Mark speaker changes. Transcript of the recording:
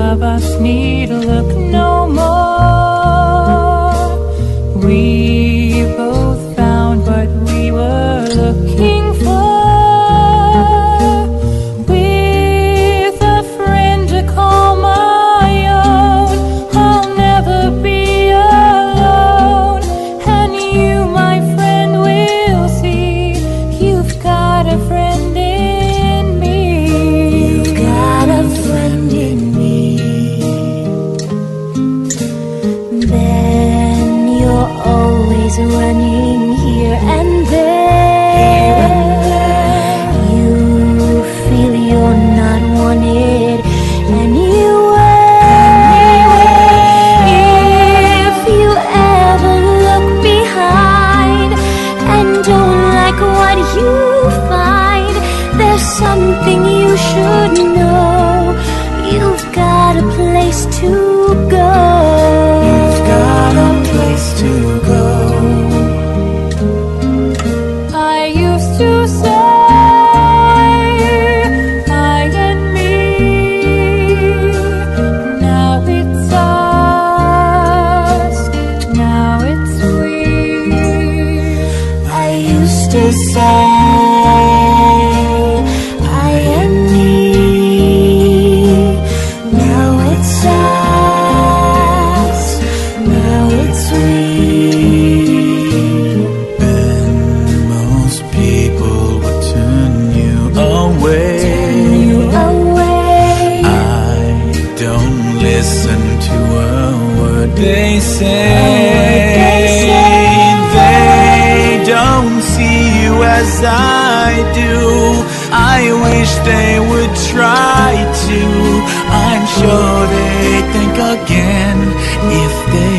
Speaker 1: of us need look no more. We both found what we were looking for, with a friend to call my own. I'll never be alone, and you, my friend, will see you've got a friend in me.
Speaker 2: You've got a friend in me. Then you're always running here and there. You feel you're not wanted anywhere. If you ever look behind and don't like what you find, there's something you should know. You've got a place to go.
Speaker 3: You've got a place to go.
Speaker 1: I used to say I and me, now it's us, now it's we.
Speaker 2: I used to say I and me. Now it's us, now it's we.
Speaker 3: And most people would turn you away.
Speaker 2: You away.
Speaker 3: I don't listen to a word they say. They don't see you as I do. I wish they would try to. I'm sure they'd think again if they